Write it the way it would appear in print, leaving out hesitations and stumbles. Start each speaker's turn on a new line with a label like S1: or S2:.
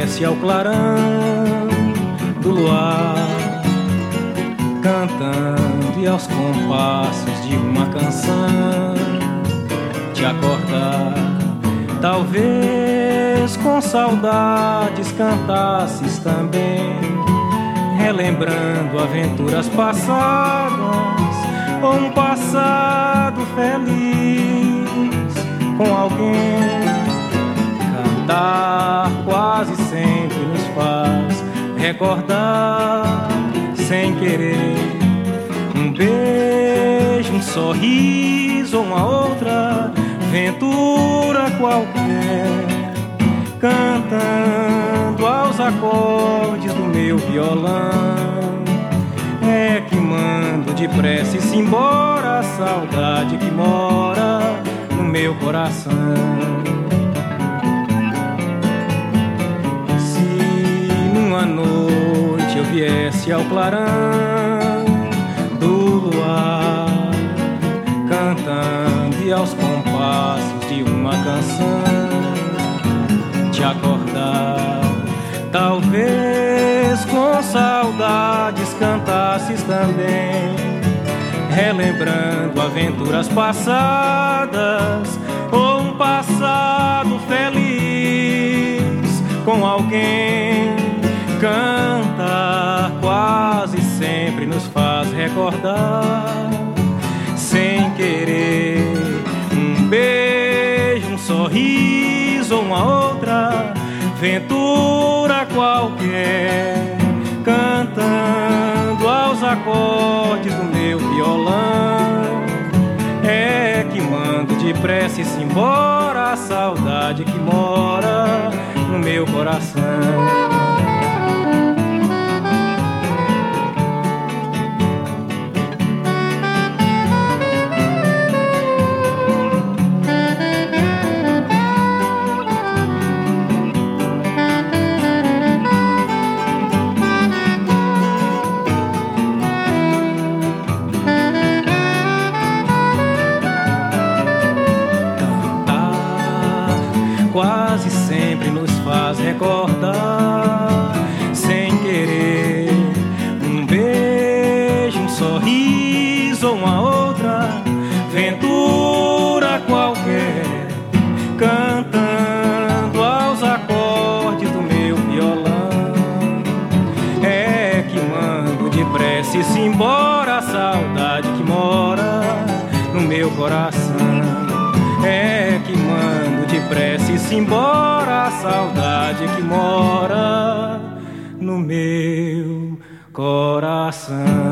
S1: viesse ao clarão do luar, cantando e aos compassos de uma canção te acordar. Talvez com saudades cantasses também, relembrando aventuras passadas ou um passado feliz com alguém. Cantar quase sempre nos faz recordar sem querer um beijo, um sorriso ou uma outra aventura qualquer, cantando aos acordes do meu violão. É que mando depressa-se embora a saudade que mora no meu coração. Se numa noite eu viesse ao clarão do luar, cantando e aos compassos de uma canção te acordar, talvez com saudades cantasses também, relembrando aventuras passadas ou um passado feliz com alguém. Cantar quase sempre nos faz recordar sem querer um beijo, um sorriso ou uma outra aventura qualquer, cantando aos acordes do meu violão. É que mando depressa-se embora a saudade que mora no meu coração. Quase sempre nos faz recordar sem querer um beijo, um sorriso ou uma outra aventura qualquer, cantando aos acordes do meu violão. É que mando depressa-se embora a saudade que mora no meu coração. É que mando depressa-se embora a saudade que mora no meu coração.